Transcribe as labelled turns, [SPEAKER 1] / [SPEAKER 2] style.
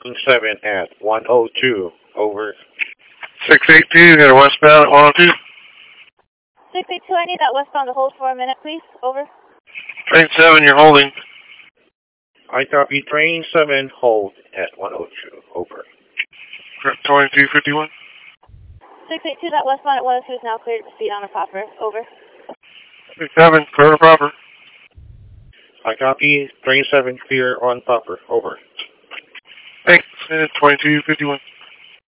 [SPEAKER 1] 7 at 102. Over.
[SPEAKER 2] 682, got a westbound at 102.
[SPEAKER 3] 682, I need that westbound to hold for a minute, please. Over.
[SPEAKER 2] Train 7, you're holding.
[SPEAKER 1] I copy train 7, hold at 102. Over.
[SPEAKER 2] 2251.
[SPEAKER 3] 682, that westbound at 102 is now cleared to proceed on a proper. Over.
[SPEAKER 2] 67, clear proper.
[SPEAKER 1] I copy train 7, clear on proper. Over.
[SPEAKER 2] Thanks, 2251.